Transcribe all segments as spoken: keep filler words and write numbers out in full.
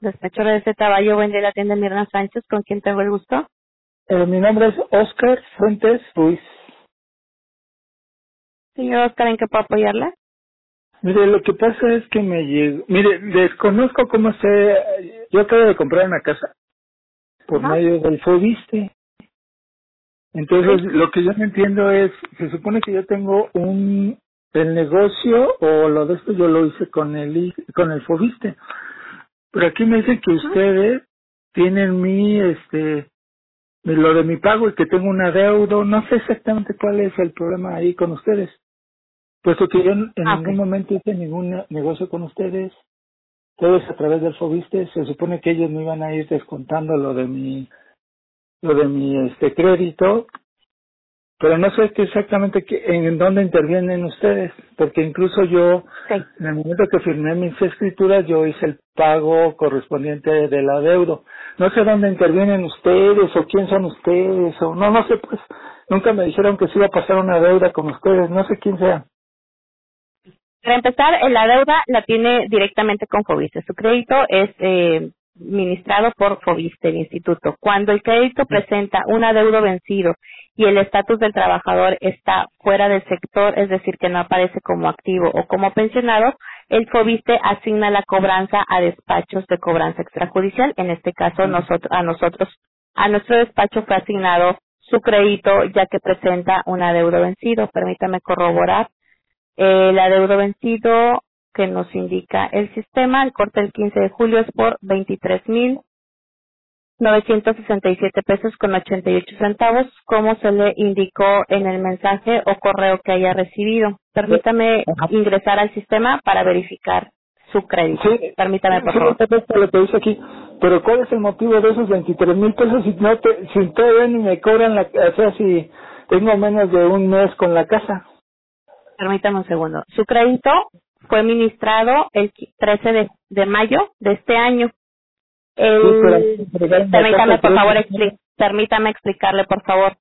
Despacho de Z Caballo, buen día, la tienda Mirna Sánchez, ¿con quién tengo el gusto? Eh, mi nombre es Oscar Fuentes Ruiz. Señor Oscar, ¿en qué puedo apoyarla? Mire, lo que pasa es que me llegó... Mire, desconozco cómo se... Yo acabo de comprar una casa por Ajá. medio del Fobiste. Entonces, Sí. lo que yo no entiendo es... Se supone que yo tengo un... El negocio o lo de esto yo lo hice con el I- con el Fobiste. Pero aquí me dicen que Ajá. ustedes tienen mi, este... lo de mi pago y que tengo un adeudo. No sé exactamente cuál es el problema ahí con ustedes. Puesto que yo en en Ah, ok. ningún momento hice ningún ne- negocio con ustedes, todo es a través del Fobiste, se supone que ellos me iban a ir descontando lo de mi, lo de mi este crédito, pero no sé qué exactamente qué, en dónde intervienen ustedes, porque incluso yo, Sí. en el momento que firmé mis escrituras, yo hice el pago correspondiente del adeudo. No sé dónde intervienen ustedes, o quién son ustedes, o no, no sé, pues, nunca me dijeron que se iba a pasar una deuda con ustedes, no sé quién sea. Para empezar, eh, la deuda la tiene directamente con Fobiste. Su crédito es eh, ministrado por Fobiste, el instituto. Cuando el crédito presenta un adeudo vencido y el estatus del trabajador está fuera del sector, es decir, que no aparece como activo o como pensionado, el Fobiste asigna la cobranza a despachos de cobranza extrajudicial. En este caso, nosotros, a nosotros, a nuestro despacho fue asignado su crédito ya que presenta un adeudo vencido. Permítame corroborar. Eh, el adeudo vencido que nos indica el sistema, el corte del quince de julio es por veintitrés mil novecientos sesenta y siete pesos con ochenta y ocho centavos, como se le indicó en el mensaje o correo que haya recibido. Permítame Ajá. ingresar al sistema para verificar su crédito. Sí, Permítame, por sí, favor. perfecto lo que dice aquí. Pero ¿cuál es el motivo de esos veintitrés mil pesos si no te, si todavía ni me cobran la, o sea, si tengo menos de un mes con la casa? Permítame un segundo. Su crédito fue ministrado el trece de, de mayo de este año. Sí, pero me El, entregaron la casa permítame, el por tres favor, de expli- enero. permítame explicarle, por favor.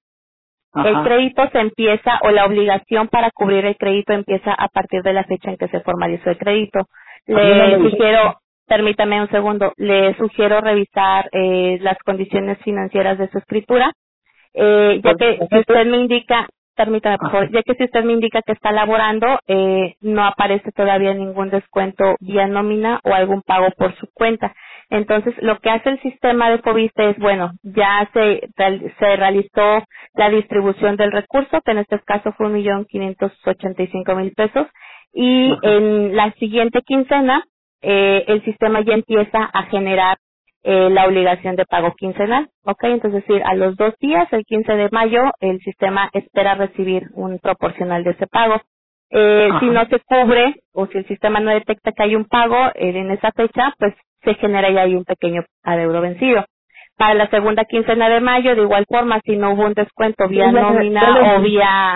El Ajá. crédito se empieza, o la obligación para cubrir el crédito empieza a partir de la fecha en que se formalizó el crédito. A mí no Le me dijeron. sugiero, permítame un segundo, le sugiero revisar eh, las condiciones financieras de su escritura, eh, ya Porque, que si usted me indica, permítame por favor, ajá. ya que si usted me indica que está laborando, eh, no aparece todavía ningún descuento vía nómina o algún pago por su cuenta. Entonces, lo que hace el sistema de Fobiste es, bueno, ya se, real- se realizó la distribución del recurso, que en este caso fue un millón quinientos ochenta y cinco mil pesos, y Ajá. en la siguiente quincena, eh, el sistema ya empieza a generar eh, la obligación de pago quincenal, ¿ok? Entonces, es decir, a los dos días, el quince de mayo, el sistema espera recibir un proporcional de ese pago. Eh, si Ajá. no se cubre o si el sistema no detecta que hay un pago eh, en esa fecha, pues se genera ya ahí un pequeño adeudo vencido. Para la segunda quincena de mayo, de igual forma, si no hubo un descuento Sí, vía ya, me- ya lo nómina o entendí. vía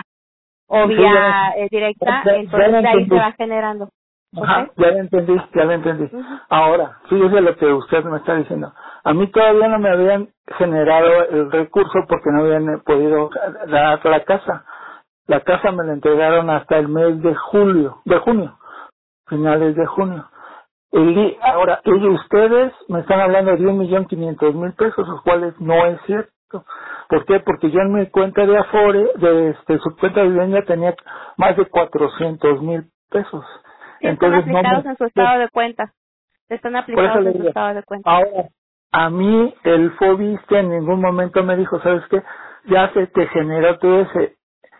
o Sí, ya, lo- vía eh, ya, directa, ya, ya entonces lo de ahí se entendí. va generando, ¿ok? Ajá, ya lo entendí, ya lo entendí. Ujú. Ahora, fíjese lo que usted me está diciendo. A mí todavía no me habían generado el recurso porque no habían eh, podido dar la casa. La casa me la entregaron hasta el mes de julio, de junio, finales de junio. El di- ahora, ellos, ustedes me están hablando de un millón quinientos mil pesos, los cuales no es cierto. ¿Por qué? Porque yo en mi cuenta de Afore, de este, su cuenta de vivienda tenía más de cuatrocientos mil pesos. Sí están Entonces no aplicados me... en su estado de cuenta. Están Por eso aplicados le en su digo, estado de cuenta. ahora, a mí el Fobiste en ningún momento me dijo, ¿sabes qué? Ya se te generó todo ese,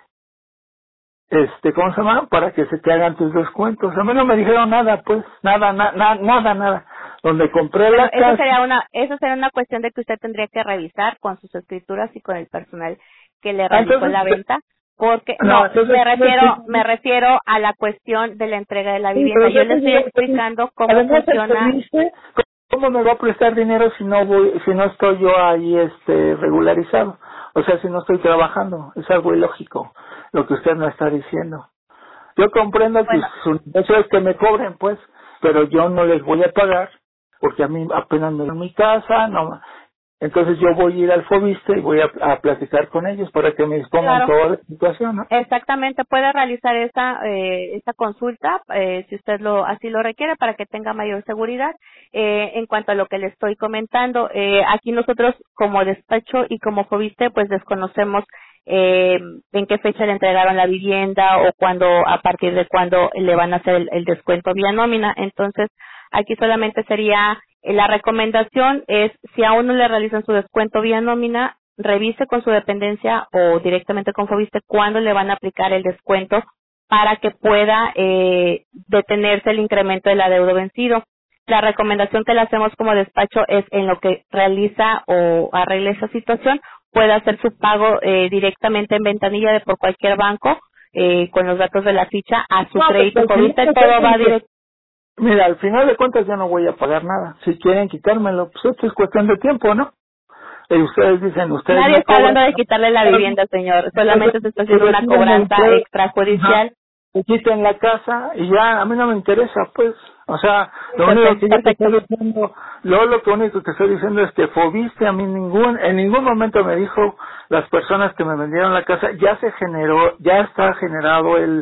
este, ¿cómo se llama? Para que se te hagan tus descuentos. A mí no me dijeron nada, pues, nada, na- na- nada, nada. Donde compré Bueno, la eso casa, sería una, eso sería una cuestión de que usted tendría que revisar con sus escrituras y con el personal que le ah, realizó la entonces, venta, porque no, no, entonces, me refiero, me sí, refiero a la cuestión de la entrega de la pero vivienda. Yo yo le te estoy digo, explicando cómo además el funciona. Fobiste, ¿cómo me va a prestar dinero si no voy, si no estoy yo ahí, este, regularizado? O sea, si no estoy trabajando, es algo ilógico lo que usted me está diciendo. Yo comprendo que Bueno, su negocio es que me cobren, pues, pero yo no les voy a pagar porque a mí apenas me dan mi casa, no, Entonces yo voy a ir al Fobiste y voy a, a platicar con ellos para que me expongan Claro. toda la situación, ¿no? Exactamente, puede realizar esa eh, esa consulta eh, si usted lo así lo requiere para que tenga mayor seguridad. Eh, en cuanto a lo que le estoy comentando, eh, aquí nosotros como despacho y como Fobiste pues desconocemos eh, en qué fecha le entregaron la vivienda o cuándo, a partir de cuándo le van a hacer el, el descuento vía nómina. Entonces aquí solamente sería eh, la recomendación es si aún no le realizan su descuento vía nómina, revise con su dependencia o directamente con Fobiste cuándo le van a aplicar el descuento para que pueda eh, detenerse el incremento del adeudo vencido. La recomendación que le hacemos como despacho es en lo que realiza o arregle esa situación, puede hacer su pago eh, directamente en ventanilla de por cualquier banco eh, con los datos de la ficha a su No, crédito pues, Fobiste, al todo final va de directo. Mira, al final de cuentas yo no voy a pagar nada. Si quieren quitármelo, pues esto es cuestión de tiempo, ¿no? Y ustedes dicen, ustedes Nadie no está hablando cobran. de quitarle la vivienda, señor. Solamente se está Pues haciendo una retírenme cobranza ustedes. extrajudicial. Ajá. Me quiten la casa y ya, a mí no me interesa, pues. O sea, lo único Perfecto, que yo te perfecto. estoy diciendo, lo, lo que único que estoy diciendo es que Fobiste a mí ningún, en ningún momento me dijo las personas que me vendieron la casa, ya se generó, ya está generado el,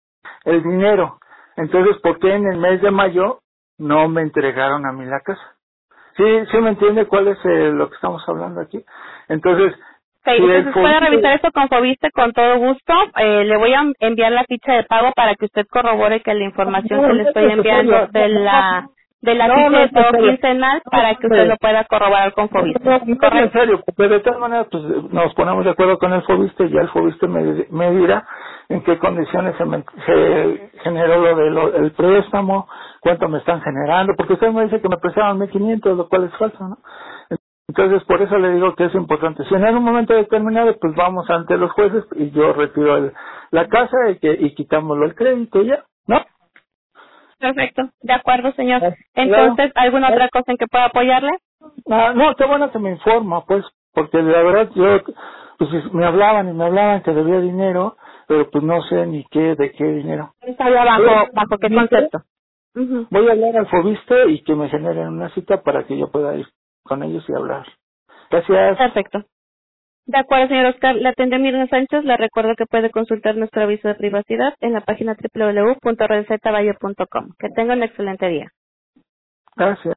el dinero. Entonces, ¿por qué en el mes de mayo no me entregaron a mí la casa? Sí, sí me entiende cuál es eh, lo que estamos hablando aquí. Entonces, Ok, si el entonces puede Fobiste, revisar esto con Fobiste con todo gusto. Eh, le voy a enviar la ficha de pago para que usted corrobore que la información no, que no le es estoy enviando necesario. de la de la No, ficha no de es pago necesario. quincenal No, para que usted hombre. lo pueda corroborar con No, Fobiste. no, no es ¿Correcto? necesario, porque de todas maneras pues, nos ponemos de acuerdo con el Fobiste y ya el Fobiste me, me dirá en qué condiciones se, me, se generó lo del el préstamo, cuánto me están generando, porque usted me dice que me prestaban mil quinientos, lo cual es falso, ¿no? Entonces, por eso le digo que es importante. Si en algún momento determinado, pues vamos ante los jueces y yo retiro el, la casa y, que, y quitámoslo el crédito y ya, ¿no? Perfecto. De acuerdo, señor. Claro. Entonces, ¿alguna otra cosa en que pueda apoyarle? Ah, no, qué bueno que me informa, pues, porque la verdad yo, pues me hablaban y me hablaban que debía dinero, pero pues no sé ni qué, de qué dinero. ¿Sabía bajo, bajo qué concepto? Ujú. Voy a hablar al Fobiste y que me generen una cita para que yo pueda ir con ellos y hablar. Gracias. Perfecto. De acuerdo, señor Oscar. Le atiende Mirna Sánchez. Le recuerdo que puede consultar nuestro aviso de privacidad en la página doble u doble u doble u punto red z valle punto com. Que tenga un excelente día. Gracias.